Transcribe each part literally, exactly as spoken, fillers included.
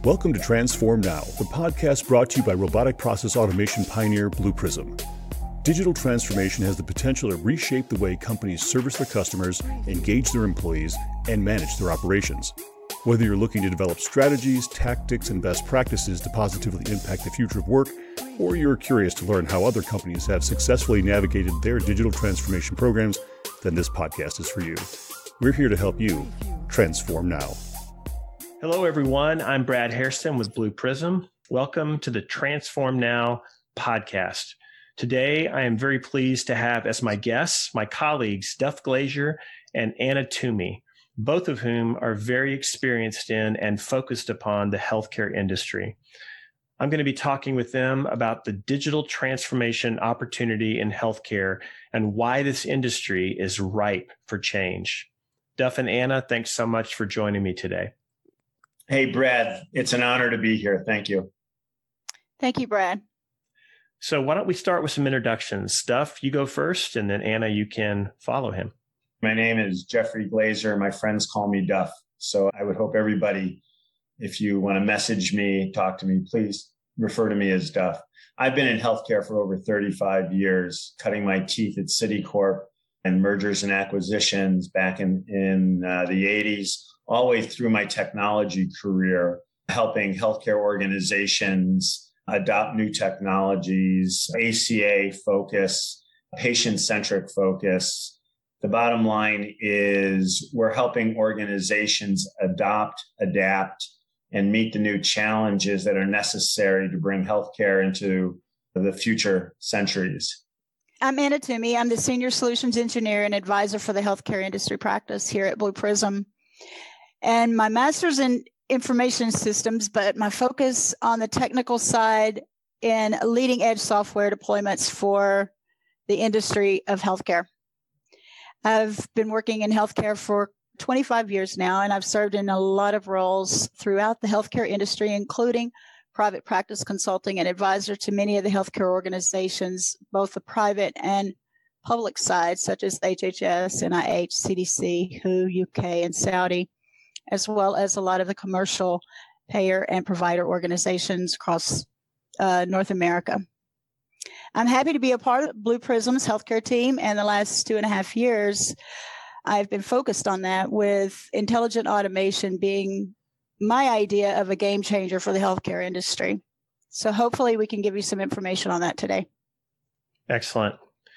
Welcome to Transform Now, the podcast brought to you by robotic process automation pioneer Blue Prism. Digital transformation has the potential to reshape the way companies service their customers, engage their employees, and manage their operations. Whether you're looking to develop strategies, tactics, and best practices to positively impact the future of work, or you're curious to learn how other companies have successfully navigated their digital transformation programs, then this podcast is for you. We're here to help you transform now. Hello, everyone. I'm Brad Hairston with Blue Prism. Welcome to the Transform Now podcast. Today, I am very pleased to have as my guests my colleagues, Duff Glazier and Anna Toomey, both of whom are very experienced in and focused upon the healthcare industry. I'm going to be talking with them about the digital transformation opportunity in healthcare and why this industry is ripe for change. Duff and Anna, thanks so much for joining me today. Hey, Brad, it's an honor to be here. Thank you. Thank you, Brad. So why don't we start with some introductions? Duff, you go first, and then Anna, you can follow him. My name is Jeffrey Glazier. My friends call me Duff. So I would hope everybody, if you want to message me, talk to me, please refer to me as Duff. I've been in healthcare for over thirty-five years, cutting my teeth at Citicorp and mergers and acquisitions back in, in uh, the eighties. All the way through my technology career, helping healthcare organizations adopt new technologies, A C A focus, patient-centric focus. The bottom line is we're helping organizations adopt, adapt, and meet the new challenges that are necessary to bring healthcare into the future centuries. I'm Anna Toomey. I'm the Senior Solutions Engineer and Advisor for the Healthcare Industry Practice here at Blue Prism. And my master's in information systems, but my focus on the technical side in leading edge software deployments for the industry of healthcare. I've been working in healthcare for twenty-five years now, and I've served in a lot of roles throughout the healthcare industry, including private practice consulting and advisor to many of the healthcare organizations, both the private and public side, such as H H S, N I H, C D C, W H O, U K, and Saudi, as well as a lot of the commercial payer and provider organizations across uh, North America. I'm happy to be a part of Blue Prism's healthcare team, and the last two and a half years, I've been focused on that, with intelligent automation being my idea of a game changer for the healthcare industry. So hopefully we can give you some information on that today. Excellent.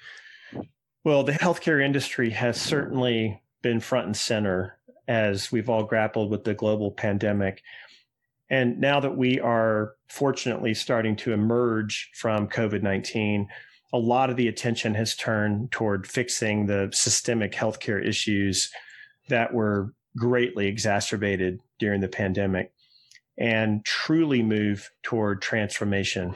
Well, the healthcare industry has certainly been front and center as we've all grappled with the global pandemic. And now that we are fortunately starting to emerge from COVID nineteen, a lot of the attention has turned toward fixing the systemic healthcare issues that were greatly exacerbated during the pandemic and truly move toward transformation.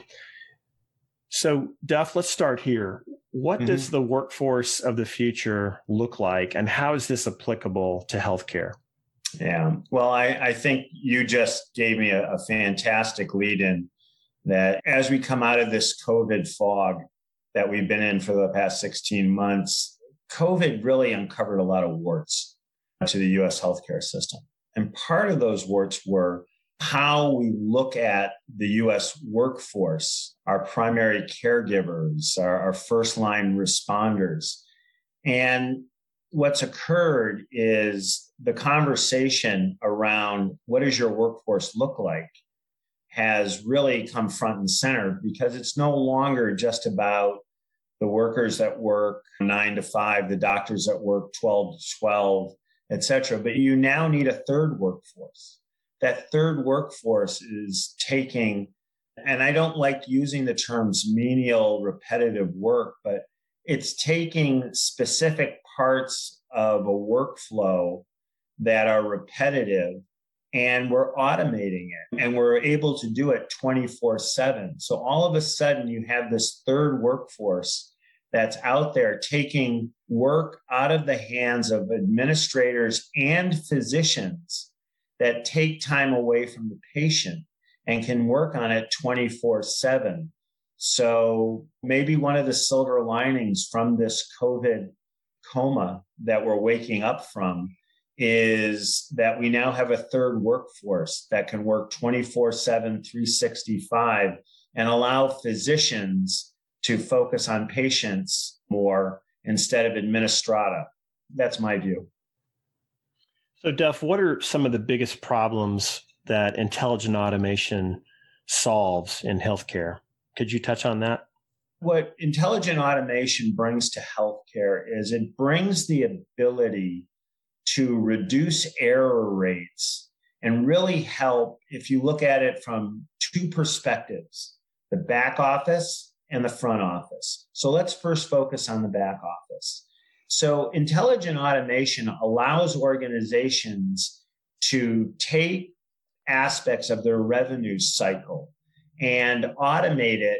So, Duff, let's start here. What mm-hmm. does the workforce of the future look like, and how is this applicable to healthcare? Yeah, well, I, I think you just gave me a, a fantastic lead in that as we come out of this COVID fog that we've been in for the past sixteen months, COVID really uncovered a lot of warts to the U S healthcare system. And part of those warts were how we look at the U S workforce, our primary caregivers, our, our first line responders. And what's occurred is the conversation around what does your workforce look like has really come front and center, because it's no longer just about the workers that work nine to five, the doctors that work twelve to twelve, et cetera. But you now need a third workforce. That third workforce is taking, and I don't like using the terms menial, repetitive work, but it's taking specific parts of a workflow that are repetitive, and we're automating it, and we're able to do it twenty-four seven. So all of a sudden you have this third workforce that's out there taking work out of the hands of administrators and physicians that take time away from the patient and can work on it twenty-four seven. So maybe one of the silver linings from this COVID coma that we're waking up from is that we now have a third workforce that can work twenty-four seven, three sixty-five and allow physicians to focus on patients more instead of administrata. That's my view. So, Duff, what are some of the biggest problems that intelligent automation solves in healthcare? Could you touch on that? What intelligent automation brings to healthcare is it brings the ability to reduce error rates and really help, if you look at it from two perspectives, the back office and the front office. So let's first focus on the back office. So intelligent automation allows organizations to take aspects of their revenue cycle and automate it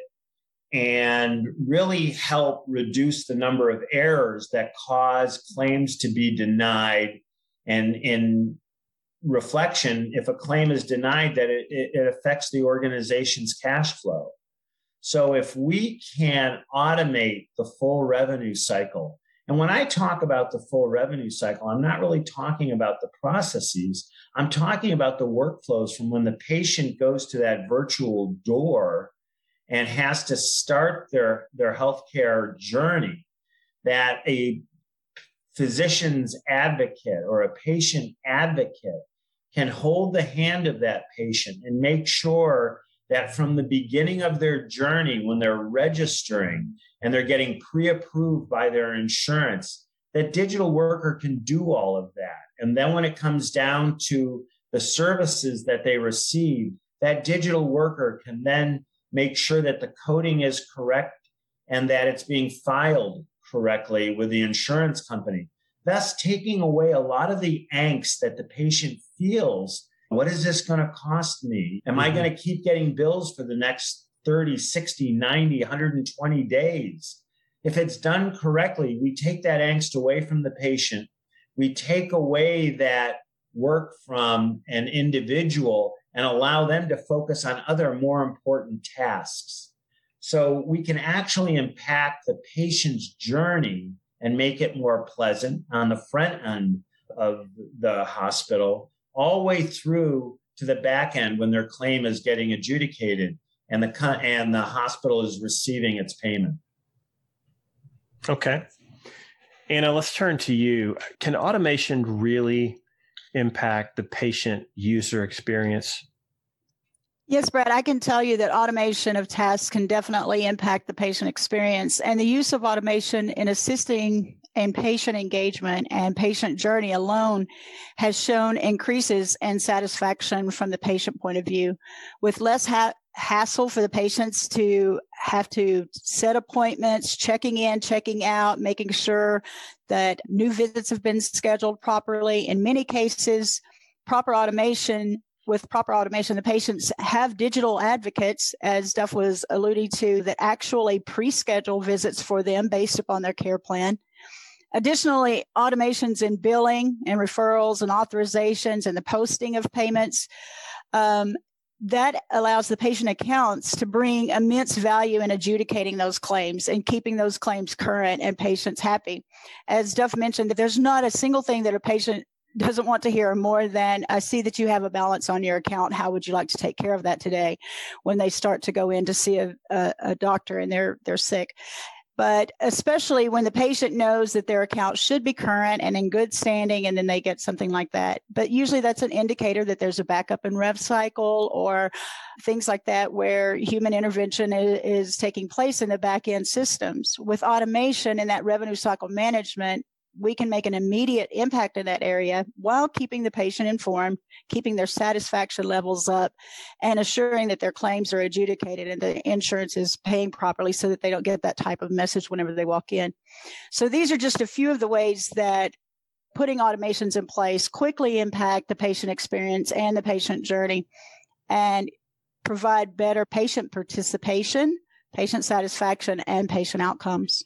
and really help reduce the number of errors that cause claims to be denied. And in reflection, if a claim is denied, that it, it affects the organization's cash flow. So if we can automate the full revenue cycle, and when I talk about the full revenue cycle, I'm not really talking about the processes. I'm talking about the workflows from when the patient goes to that virtual door and has to start their, their healthcare journey, that a physician's advocate or a patient advocate can hold the hand of that patient and make sure that from the beginning of their journey, when they're registering and they're getting pre-approved by their insurance, that digital worker can do all of that. And then when it comes down to the services that they receive, that digital worker can then make sure that the coding is correct and that it's being filed correctly with the insurance company, thus taking away a lot of the angst that the patient feels. What is this going to cost me? Am mm-hmm. I going to keep getting bills for the next thirty, sixty, ninety, one hundred twenty days? If it's done correctly, we take that angst away from the patient. We take away that work from an individual and allow them to focus on other more important tasks. So we can actually impact the patient's journey and make it more pleasant on the front end of the hospital, all the way through to the back end when their claim is getting adjudicated and the and the hospital is receiving its payment. Okay. Anna, let's turn to you. Can automation really impact the patient user experience? Yes, Brad, I can tell you that automation of tasks can definitely impact the patient experience, and the use of automation in assisting in patient engagement and patient journey alone has shown increases in satisfaction from the patient point of view, with less ha- hassle for the patients to have to set appointments, checking in, checking out, making sure that new visits have been scheduled properly. In many cases, proper automation With proper automation, the patients have digital advocates, as Duff was alluding to, that actually pre-schedule visits for them based upon their care plan. Additionally, automations in billing and referrals and authorizations and the posting of payments, um, that allows the patient accounts to bring immense value in adjudicating those claims and keeping those claims current and patients happy. As Duff mentioned, that there's not a single thing that a patient doesn't want to hear more than, I see that you have a balance on your account. How would you like to take care of that today? When they start to go in to see a, a, a doctor and they're they're sick. But especially when the patient knows that their account should be current and in good standing, and then they get something like that. But usually that's an indicator that there's a backup in rev cycle or things like that, where human intervention is, is taking place in the back end systems. With automation and that revenue cycle management, we can make an immediate impact in that area while keeping the patient informed, keeping their satisfaction levels up, and assuring that their claims are adjudicated and the insurance is paying properly so that they don't get that type of message whenever they walk in. So these are just a few of the ways that putting automations in place quickly impact the patient experience and the patient journey and provide better patient participation, patient satisfaction, and patient outcomes.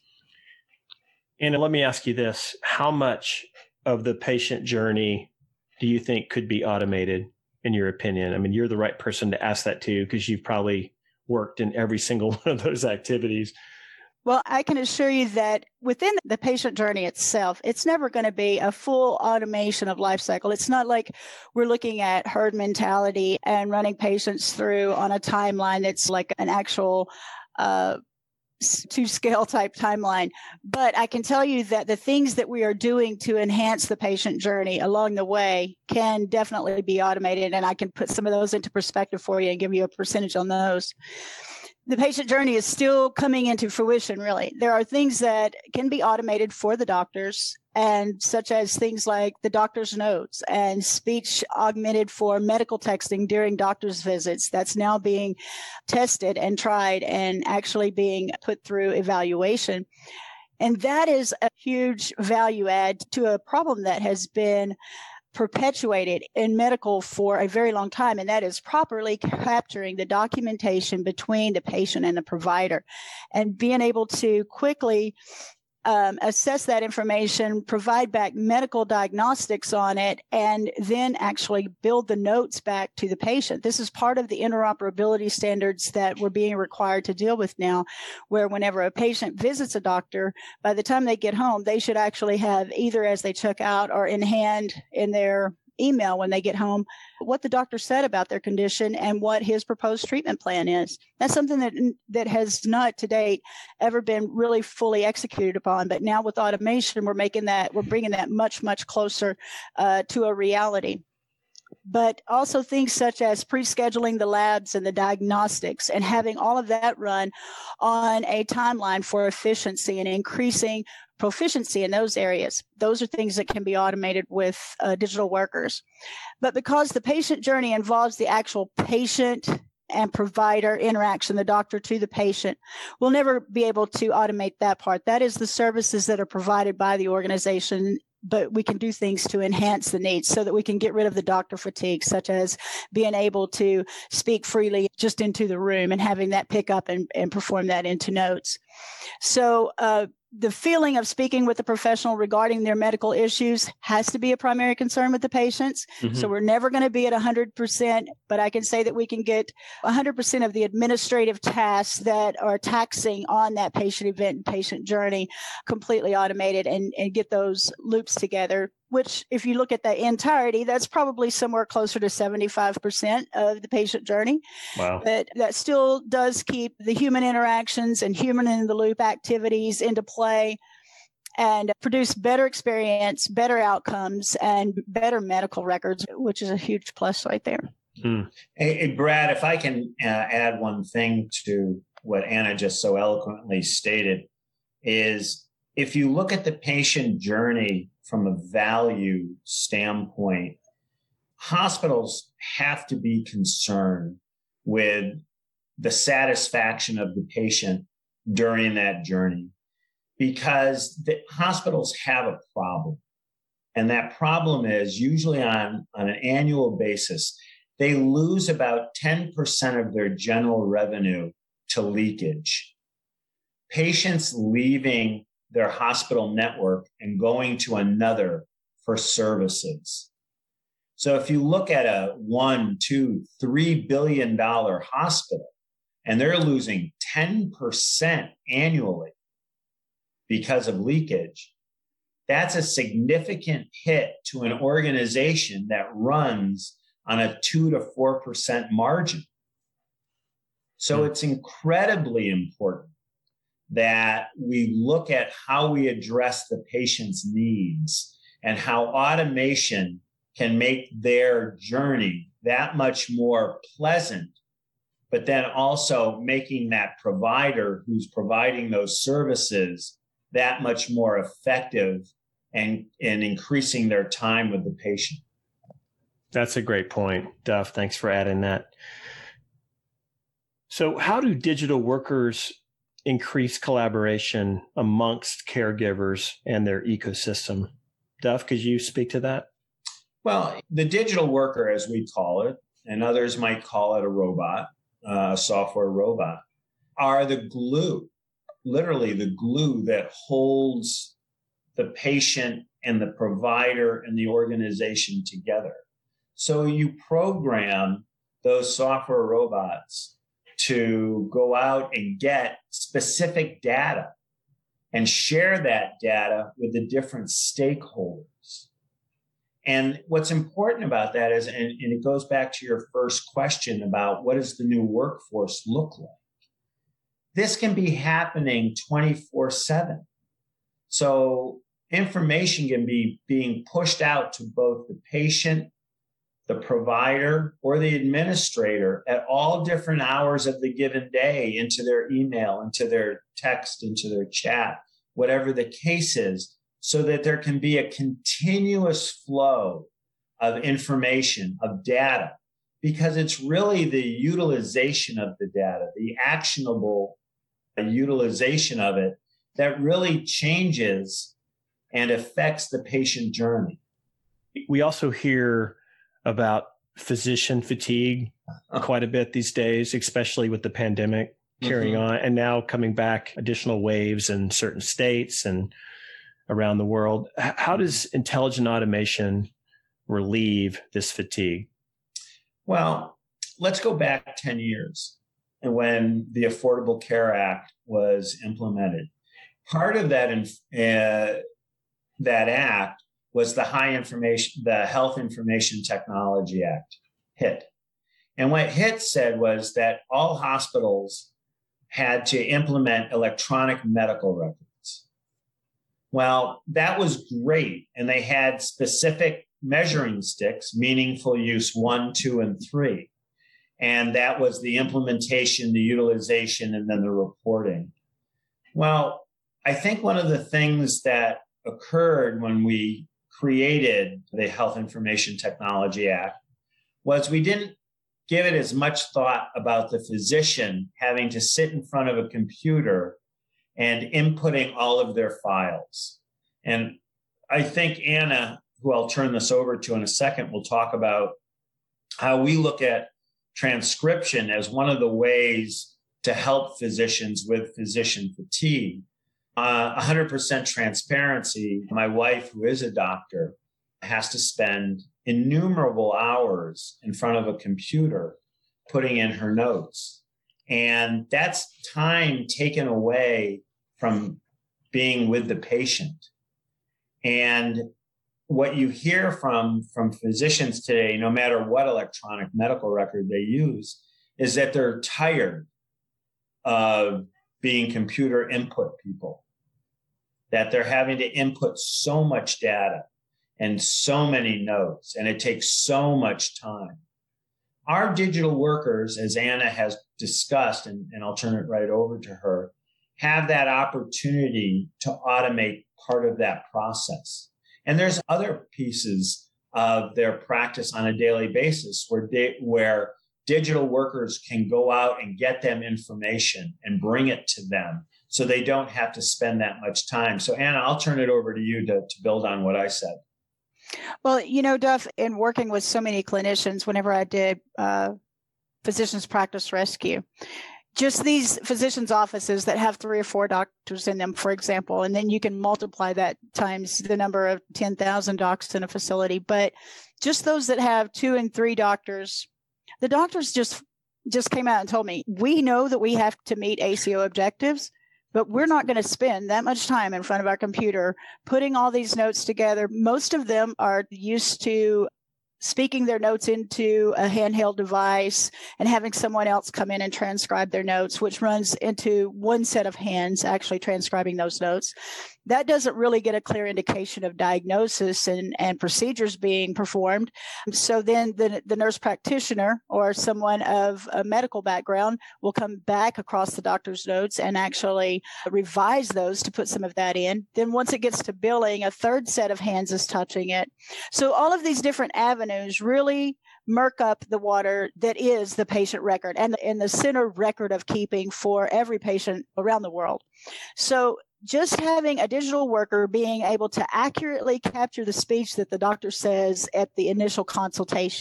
And let me ask you this. How much of the patient journey do you think could be automated, in your opinion? I mean, you're the right person to ask that to because you've probably worked in every single one of those activities. Well, I can assure you that within the patient journey itself, it's never going to be a full automation of life cycle. It's not like we're looking at herd mentality and running patients through on a timeline that's like an actual uh, to scale type timeline. But I can tell you that the things that we are doing to enhance the patient journey along the way can definitely be automated. And I can put some of those into perspective for you and give you a percentage on those. The patient journey is still coming into fruition, really. There are things that can be automated for the doctors, and such as things like the doctor's notes and speech augmented for medical texting during doctor's visits. That's now being tested and tried and actually being put through evaluation. And that is a huge value add to a problem that has been perpetuated in medical for a very long time, and that is properly capturing the documentation between the patient and the provider and being able to quickly um, assess that information, provide back medical diagnostics on it, and then actually build the notes back to the patient. This is part of the interoperability standards that we're being required to deal with now, where whenever a patient visits a doctor, by the time they get home, they should actually have either as they check out or in hand in their email when they get home what the doctor said about their condition and what his proposed treatment plan is. That's something that that has not to date ever been really fully executed upon. But now with automation, we're making that, we're bringing that much, much closer uh, to a reality. But also things such as pre-scheduling the labs and the diagnostics and having all of that run on a timeline for efficiency and increasing proficiency in those areas. Those are things that can be automated with uh, digital workers. But because the patient journey involves the actual patient and provider interaction, the doctor to the patient, we'll never be able to automate that part. That is the services that are provided by the organization, but we can do things to enhance the needs so that we can get rid of the doctor fatigue, such as being able to speak freely just into the room and having that pick up and, and perform that into notes. So uh, the feeling of speaking with the professional regarding their medical issues has to be a primary concern with the patients. Mm-hmm. So we're never going to be at one hundred percent, but I can say that we can get one hundred percent of the administrative tasks that are taxing on that patient event and patient journey completely automated and, and get those loops together, which if you look at the entirety, that's probably somewhere closer to seventy-five percent of the patient journey. Wow. But that still does keep the human interactions and human in the loop activities into play and produce better experience, better outcomes, and better medical records, which is a huge plus right there. Hmm. Hey, hey, Brad, if I can uh, add one thing to what Anna just so eloquently stated, is if you look at the patient journey from a value standpoint, hospitals have to be concerned with the satisfaction of the patient during that journey, because the hospitals have a problem. And that problem is usually on, on an annual basis, they lose about ten percent of their general revenue to leakage. Patients leaving their hospital network and going to another for services. So if you look at a one, two, three billion dollar hospital and they're losing ten percent annually because of leakage, that's a significant hit to an organization that runs on a two to four percent margin. So mm-hmm. It's incredibly important that we look at how we address the patient's needs and how automation can make their journey that much more pleasant, but then also making that provider who's providing those services that much more effective and, and increasing their time with the patient. That's a great point, Duff. Thanks for adding that. So how do digital workers increase collaboration amongst caregivers and their ecosystem? Duff, could you speak to that? Well, the digital worker, as we call it, and others might call it a robot, a uh, software robot, are the glue, literally the glue that holds the patient and the provider and the organization together. So you program those software robots to go out and get specific data and share that data with the different stakeholders. And what's important about that is, and, and it goes back to your first question about what does the new workforce look like? This can be happening twenty-four seven. So information can be being pushed out to both the patient, the provider, or the administrator at all different hours of the given day into their email, into their text, into their chat, whatever the case is, so that there can be a continuous flow of information, of data, because it's really the utilization of the data, the actionable utilization of it that really changes and affects the patient journey. We also hear about physician fatigue quite a bit these days, especially with the pandemic carrying mm-hmm. on and now coming back additional waves in certain states and around the world. How does intelligent automation relieve this fatigue? Well, let's go back ten years when the Affordable Care Act was implemented. Part of that, uh, that act was the High Information, the Health Information Technology Act, HIT. And what HIT said was that all hospitals had to implement electronic medical records. Well, that was great. And they had specific measuring sticks, meaningful use one, two, and three. And that was the implementation, the utilization, and then the reporting. Well, I think one of the things that occurred when we created the Health Information Technology Act was we didn't give it as much thought about the physician having to sit in front of a computer and inputting all of their files. And I think Anna, who I'll turn this over to in a second, will talk about how we look at transcription as one of the ways to help physicians with physician fatigue. Uh, one hundred percent transparency. My wife, who is a doctor, has to spend innumerable hours in front of a computer putting in her notes. And that's time taken away from being with the patient. And what you hear from, from physicians today, no matter what electronic medical record they use, is that they're tired of being computer input people, that they're having to input so much data and so many notes, and it takes so much time. Our digital workers, as Anna has discussed, and, and I'll turn it right over to her, have that opportunity to automate part of that process. And there's other pieces of their practice on a daily basis where they, where digital workers can go out and get them information and bring it to them so they don't have to spend that much time. So Anna, I'll turn it over to you to, to build on what I said. Well, you know, Duff, in working with so many clinicians, whenever I did uh, physicians practice rescue, just these physicians' offices that have three or four doctors in them, for example, and then you can multiply that times the number of ten thousand docs in a facility. But just those that have two and three doctors, the doctors just just came out and told me, we know that we have to meet A C O objectives, but we're not going to spend that much time in front of our computer putting all these notes together. Most of them are used to speaking their notes into a handheld device and having someone else come in and transcribe their notes, which runs into one set of hands actually transcribing those notes. That doesn't really get a clear indication of diagnosis and, and procedures being performed. So then the, the nurse practitioner or someone of a medical background will come back across the doctor's notes and actually revise those to put some of that in. Then once it gets to billing, a third set of hands is touching it. So all of these different avenues really murk up the water that is the patient record and, and the center record of keeping for every patient around the world. So just having a digital worker being able to accurately capture the speech that the doctor says at the initial consultation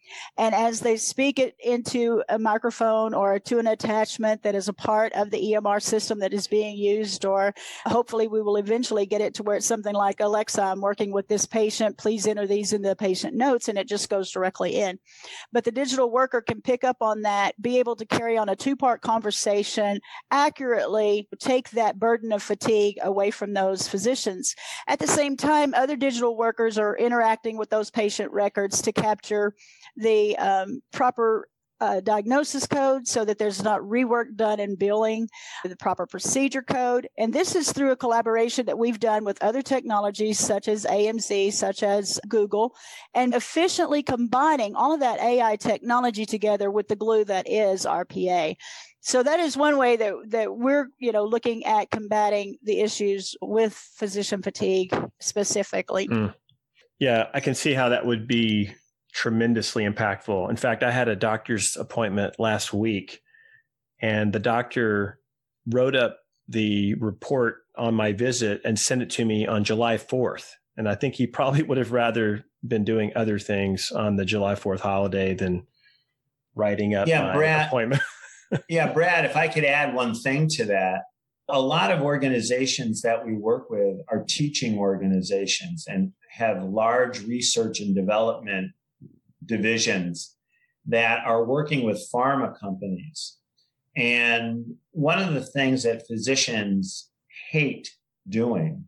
And as they speak it into a microphone or to an attachment that is a part of the E M R system that is being used, or hopefully we will eventually get it to where it's something like, Alexa, I'm working with this patient, please enter these in the patient notes, and it just goes directly in. But the digital worker can pick up on that, be able to carry on a two-part conversation, accurately take that burden of fatigue away from those physicians. At the same time, other digital workers are interacting with those patient records to capture the um, proper uh, diagnosis code so that there's not rework done in billing, the proper procedure code. And this is through a collaboration that we've done with other technologies such as A M Z, such as Google, and efficiently combining all of that A I technology together with the glue that is R P A. So that is one way that, that we're, you know, looking at combating the issues with physician fatigue specifically. Mm. Yeah, I can see how that would be tremendously impactful. In fact, I had a doctor's appointment last week, and the doctor wrote up the report on my visit and sent it to me on July fourth. And I think he probably would have rather been doing other things on the July fourth holiday than writing up yeah, my Brad, appointment. yeah, Brad, if I could add one thing to that. A lot of organizations that we work with are teaching organizations and have large research and development divisions that are working with pharma companies. And one of the things that physicians hate doing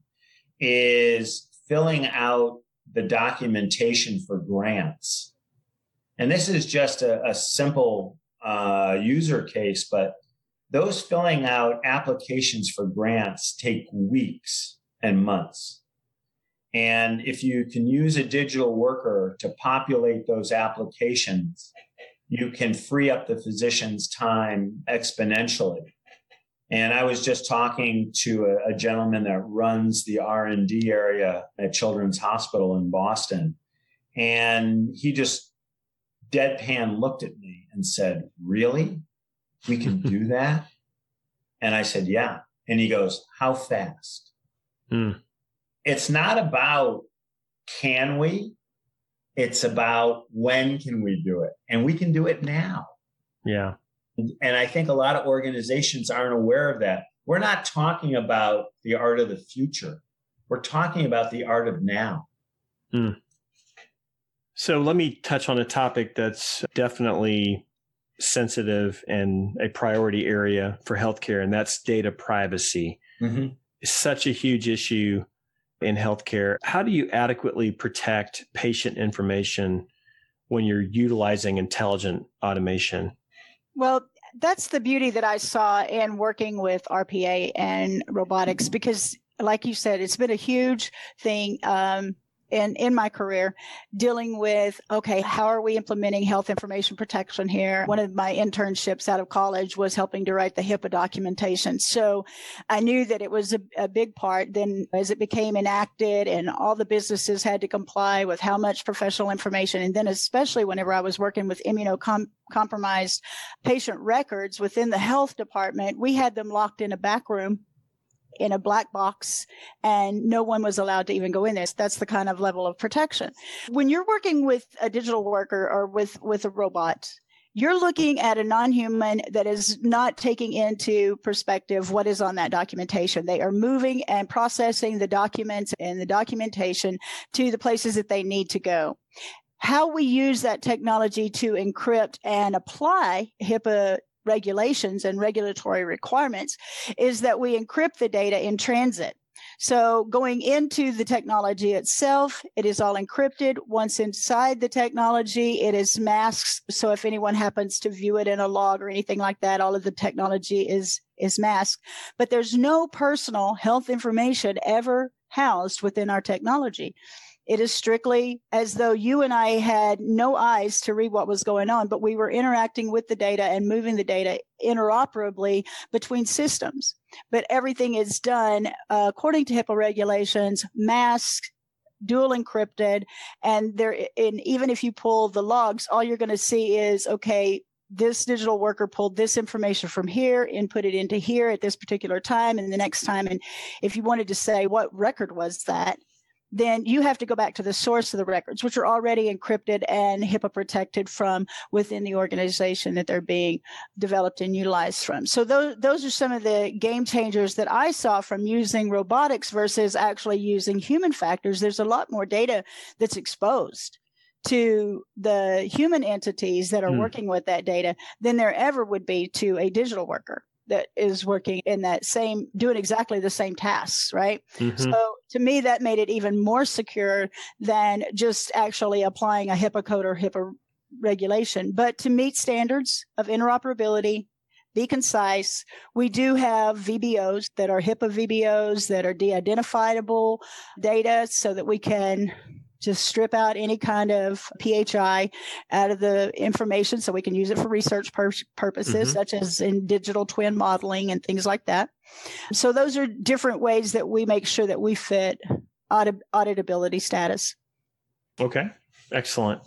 is filling out the documentation for grants. And this is just a, a simple uh, user case, but those filling out applications for grants take weeks and months. And if you can use a digital worker to populate those applications, you can free up the physician's time exponentially. And I was just talking to a, a gentleman that runs the R and D area at Children's Hospital in Boston. And he just deadpan looked at me and said, "Really? We can do that?" And I said, "Yeah." And he goes, "How fast?" Mm. It's not about can we, it's about when can we do it? And we can do it now. Yeah. And I think a lot of organizations aren't aware of that. We're not talking about the art of the future. We're talking about the art of now. Mm. So let me touch on a topic that's definitely sensitive and a priority area for healthcare, and that's data privacy. Mm-hmm. It's such a huge issue in healthcare. How do you adequately protect patient information when you're utilizing intelligent automation? Well, that's the beauty that I saw in working with R P A and robotics, because like you said, it's been a huge thing um, in, in my career, dealing with, okay, how are we implementing health information protection here? One of my internships out of college was helping to write the HIPAA documentation. So I knew that it was a, a big part. Then as it became enacted and all the businesses had to comply with how much professional information, and then especially whenever I was working with immunocompromised patient records within the health department, we had them locked in a back room in a black box, and no one was allowed to even go in there. That's the kind of level of protection. When you're working with a digital worker or with, with a robot, you're looking at a non-human that is not taking into perspective what is on that documentation. They are moving and processing the documents and the documentation to the places that they need to go. How we use that technology to encrypt and apply HIPAA regulations and regulatory requirements is that we encrypt the data in transit. So going into the technology itself, it is all encrypted. Once inside the technology, it is masked. So if anyone happens to view it in a log or anything like that, all of the technology is, is masked. But there's no personal health information ever housed within our technology. It is strictly as though you and I had no eyes to read what was going on, but we were interacting with the data and moving the data interoperably between systems. But everything is done uh, according to HIPAA regulations, masked, dual encrypted, and there. And even if you pull the logs, all you're going to see is, okay, this digital worker pulled this information from here, input it into here at this particular time, and the next time. And if you wanted to say what record was that, then you have to go back to the source of the records, which are already encrypted and HIPAA protected from within the organization that they're being developed and utilized from. So those, those are some of the game changers that I saw from using robotics versus actually using human factors. There's a lot more data that's exposed to the human entities that are mm. working with that data than there ever would be to a digital worker that is working in that same, doing exactly the same tasks, right? Mm-hmm. So to me, that made it even more secure than just actually applying a HIPAA code or HIPAA regulation. But to meet standards of interoperability, be concise, we do have V B Os that are HIPAA V B Os that are de-identifiable data so that we can just strip out any kind of P H I out of the information so we can use it for research pur- purposes, mm-hmm. such as in digital twin modeling and things like that. So those are different ways that we make sure that we fit audit- auditability status. Okay, excellent.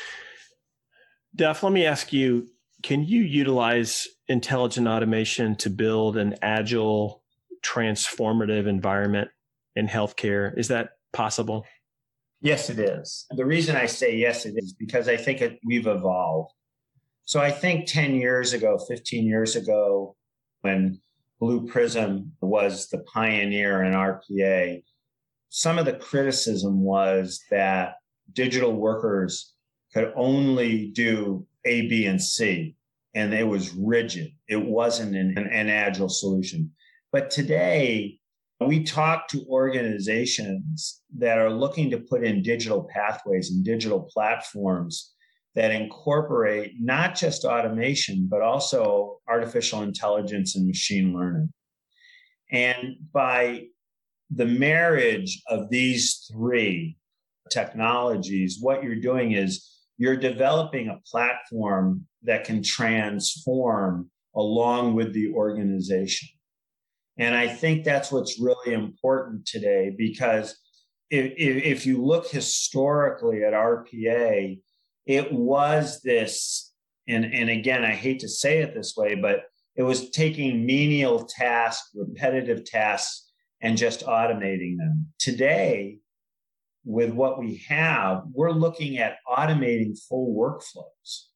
Daph, let me ask you, can you utilize intelligent automation to build an agile, transformative environment in healthcare? Is that possible? Yes, it is. The reason I say yes, it is because I think it, we've evolved. So I think ten years ago, fifteen years ago, when Blue Prism was the pioneer in R P A, some of the criticism was that digital workers could only do A, B, and C, and it was rigid. It wasn't an, an agile solution. But today, we talk to organizations that are looking to put in digital pathways and digital platforms that incorporate not just automation, but also artificial intelligence and machine learning. And by the marriage of these three technologies, what you're doing is you're developing a platform that can transform along with the organization. And I think that's what's really important today, because if, if you look historically at R P A, it was this, and, and again, I hate to say it this way, but it was taking menial tasks, repetitive tasks, and just automating them. Today, with what we have, we're looking at automating full workflows.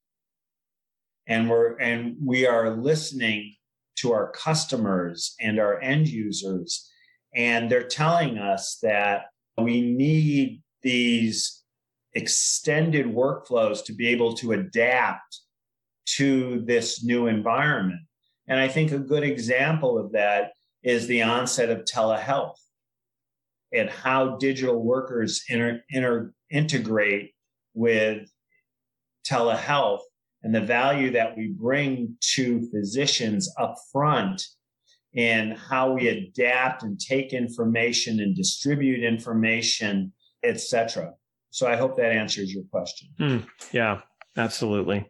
And we're and we are listening to our customers and our end users, and they're telling us that we need these extended workflows to be able to adapt to this new environment. And I think a good example of that is the onset of telehealth and how digital workers inter, inter, integrate with telehealth, and the value that we bring to physicians up front in how we adapt and take information and distribute information, et cetera. So I hope that answers your question. Mm, yeah, absolutely.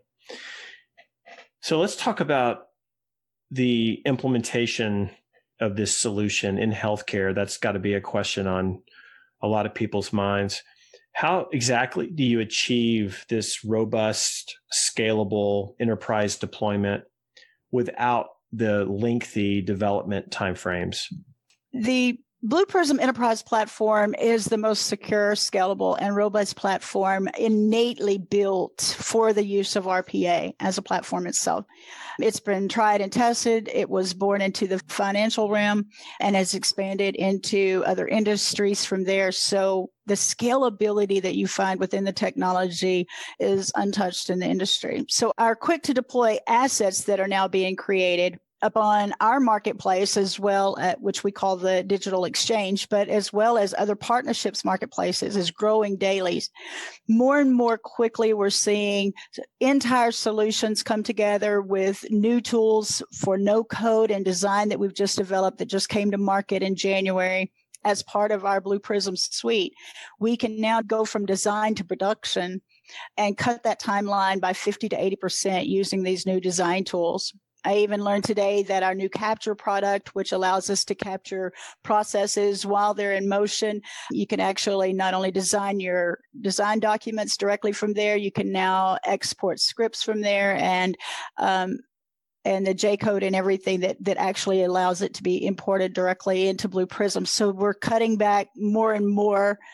So let's talk about the implementation of this solution in healthcare. That's got to be a question on a lot of people's minds. How exactly do you achieve this robust, scalable enterprise deployment without the lengthy development timeframes? The Blue Prism Enterprise Platform is the most secure, scalable, and robust platform innately built for the use of R P A as a platform itself. It's been tried and tested. It was born into the financial realm and has expanded into other industries from there. So the scalability that you find within the technology is untouched in the industry. So our quick to deploy assets that are now being created upon our marketplace, as well at which we call the digital exchange, but as well as other partnerships marketplaces, is growing daily. More and more quickly, we're seeing entire solutions come together with new tools for no code and design that we've just developed that just came to market in January. As part of our Blue Prism suite, we can now go from design to production and cut that timeline by fifty to eighty percent using these new design tools. I even learned today that our new Capture product, which allows us to capture processes while they're in motion, you can actually not only design your design documents directly from there, you can now export scripts from there, and um, and the J code and everything that, that actually allows it to be imported directly into Blue Prism. So we're cutting back more and more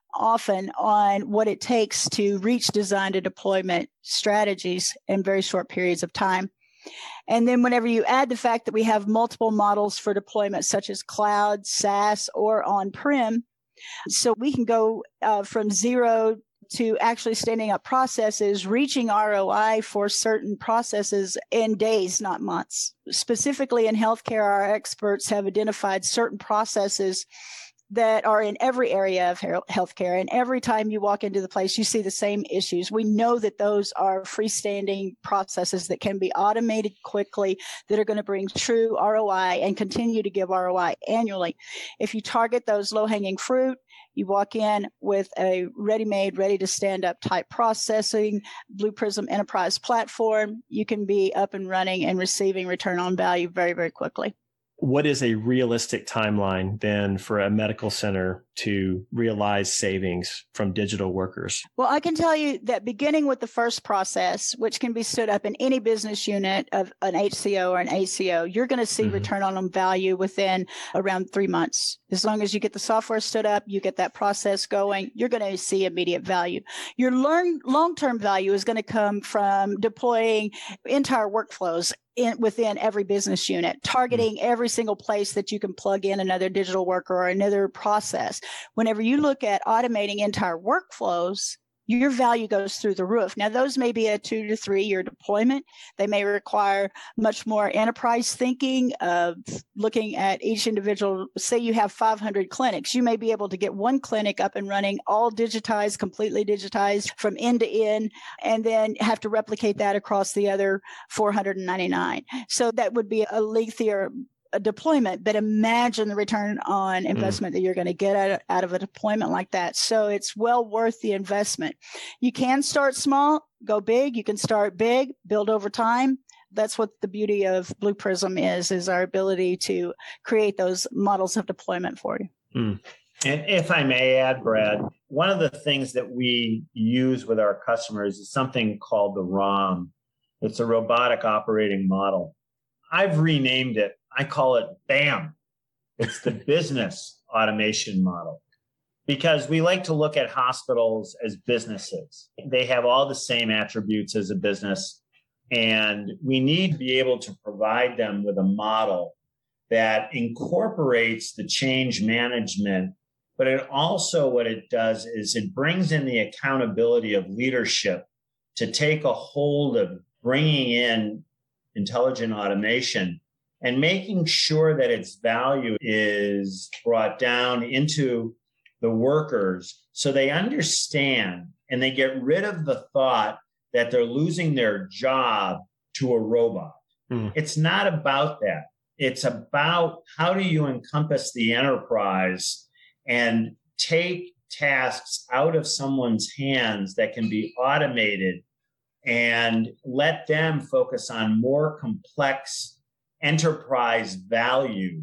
often on what it takes to reach design to deployment strategies in very short periods of time. And then whenever you add the fact that we have multiple models for deployment, such as cloud, SaaS, or on-prem, so we can go uh, from zero to actually standing up processes, reaching R O I for certain processes in days, not months. Specifically in healthcare, our experts have identified certain processes that are in every area of healthcare. And every time you walk into the place, you see the same issues. We know that those are freestanding processes that can be automated quickly, that are going to bring true R O I and continue to give R O I annually. If you target those low-hanging fruit, you walk in with a ready-made, ready-to-stand-up type processing, Blue Prism Enterprise platform, you can be up and running and receiving return on value very, very quickly. What is a realistic timeline then for a medical center to realize savings from digital workers? Well, I can tell you that beginning with the first process, which can be stood up in any business unit of an H C O or an A C O, you're going to see mm-hmm. return on value within around three months. As long as you get the software stood up, you get that process going, you're going to see immediate value. Your learn, long-term value is going to come from deploying entire workflows In, within every business unit, targeting mm. every single place that you can plug in another digital worker or another process. Whenever you look at automating entire workflows, your value goes through the roof. Now, those may be a two to three year deployment. They may require much more enterprise thinking of looking at each individual. Say you have five hundred clinics. You may be able to get one clinic up and running, all digitized, completely digitized from end to end, and then have to replicate that across the other four hundred ninety-nine. So that would be a lengthier a deployment, but imagine the return on investment mm. that you're going to get out, out of a deployment like that. So it's well worth the investment. You can start small, go big. You can start big, build over time. That's what the beauty of Blue Prism is, is our ability to create those models of deployment for you. Mm. And if I may add, Brad, one of the things that we use with our customers is something called the ROM. It's a robotic operating model. I've renamed it. I call it BAM. It's the business automation model, because we like to look at hospitals as businesses. They have all the same attributes as a business, and we need to be able to provide them with a model that incorporates the change management, but it also, what it does is it brings in the accountability of leadership to take a hold of bringing in intelligent automation and making sure that its value is brought down into the workers so they understand and they get rid of the thought that they're losing their job to a robot. Mm. It's not about that. It's about how do you encompass the enterprise and take tasks out of someone's hands that can be automated and let them focus on more complex enterprise value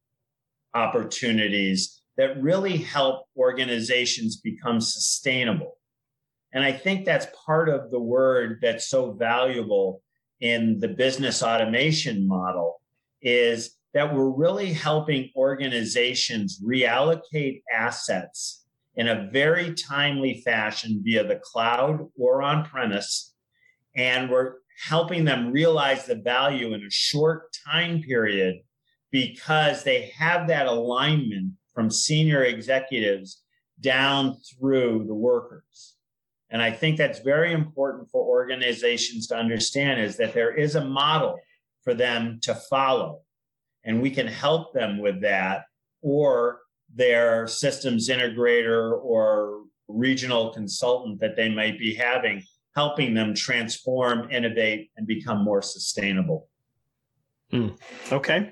opportunities that really help organizations become sustainable. And I think that's part of the word that's so valuable in the business automation model, is that we're really helping organizations reallocate assets in a very timely fashion via the cloud or on-premise, and we're helping them realize the value in a short time period because they have that alignment from senior executives down through the workers. And I think that's very important for organizations to understand, is that there is a model for them to follow, and we can help them with that, or their systems integrator or regional consultant that they might be having, helping them transform, innovate, and become more sustainable. Mm. Okay.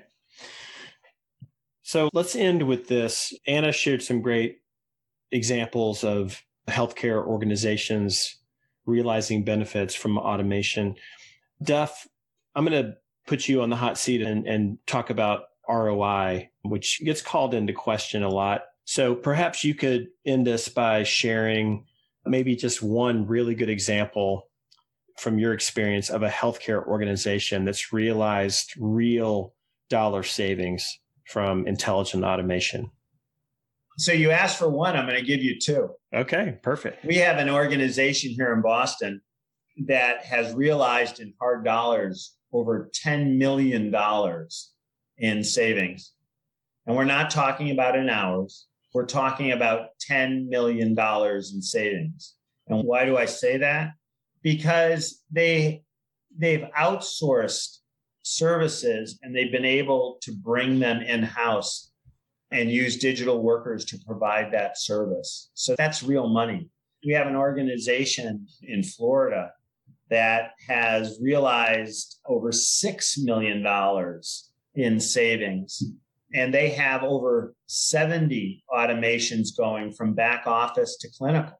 So let's end with this. Anna shared some great examples of healthcare organizations realizing benefits from automation. Duff, I'm going to put you on the hot seat and, and talk about R O I, which gets called into question a lot. So perhaps you could end us by sharing maybe just one really good example from your experience of a healthcare organization that's realized real dollar savings from intelligent automation. So you asked for one, I'm going to give you two. Okay, perfect. We have an organization here in Boston that has realized in hard dollars over ten million dollars in savings. And we're not talking about in hours. We're talking about ten million dollars in savings. And why do I say that? Because they, they've outsourced services and they've been able to bring them in-house and use digital workers to provide that service. So that's real money. We have an organization in Florida that has realized over six million dollars in savings. And they have over seventy automations going from back office to clinical.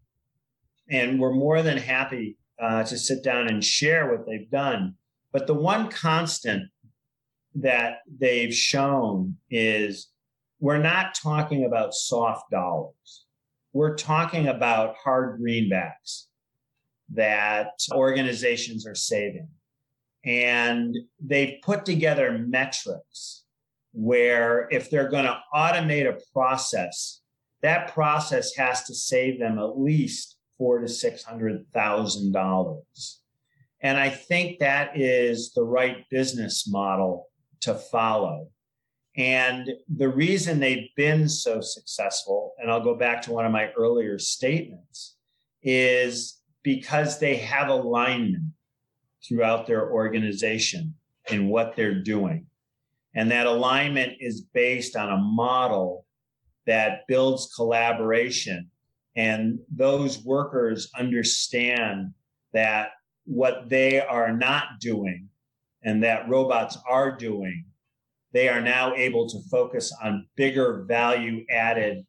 And we're more than happy uh, to sit down and share what they've done. But the one constant that they've shown is we're not talking about soft dollars. We're talking about hard greenbacks that organizations are saving. And they've put together metrics where if they're going to automate a process, that process has to save them at least four to six hundred thousand dollars. And I think that is the right business model to follow. And the reason they've been so successful, and I'll go back to one of my earlier statements, is because they have alignment throughout their organization in what they're doing. And that alignment is based on a model that builds collaboration. And those workers understand that what they are not doing and that robots are doing, they are now able to focus on bigger value added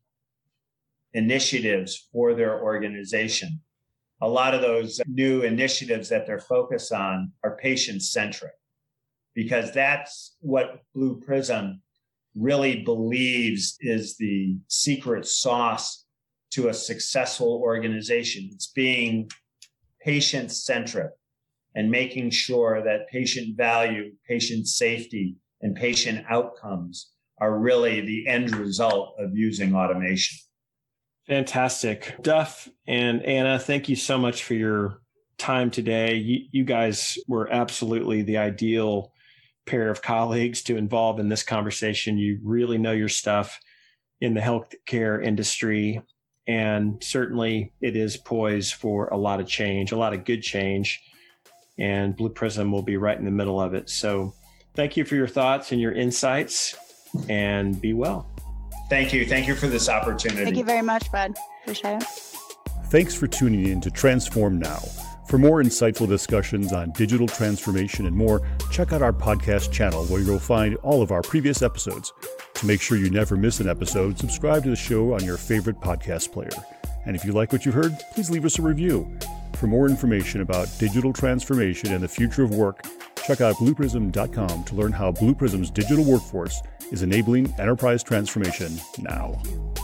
initiatives for their organization. A lot of those new initiatives that they're focused on are patient-centric, because that's what Blue Prism really believes is the secret sauce to a successful organization. It's being patient-centric and making sure that patient value, patient safety, and patient outcomes are really the end result of using automation. Fantastic. Duff and Anna, thank you so much for your time today. You, you guys were absolutely the ideal pair of colleagues to involve in this conversation. You really know your stuff in the healthcare industry, and certainly it is poised for a lot of change, a lot of good change, and Blue Prism will be right in the middle of it. So thank you for your thoughts and your insights, and be well. Thank you. Thank you for this opportunity. Thank you very much, Bud. Appreciate it. Thanks for tuning in to Transform Now. For more insightful discussions on digital transformation and more, check out our podcast channel where you'll find all of our previous episodes. To make sure you never miss an episode, subscribe to the show on your favorite podcast player. And if you like what you heard, please leave us a review. For more information about digital transformation and the future of work, check out blue prism dot com to learn how Blue Prism's digital workforce is enabling enterprise transformation now.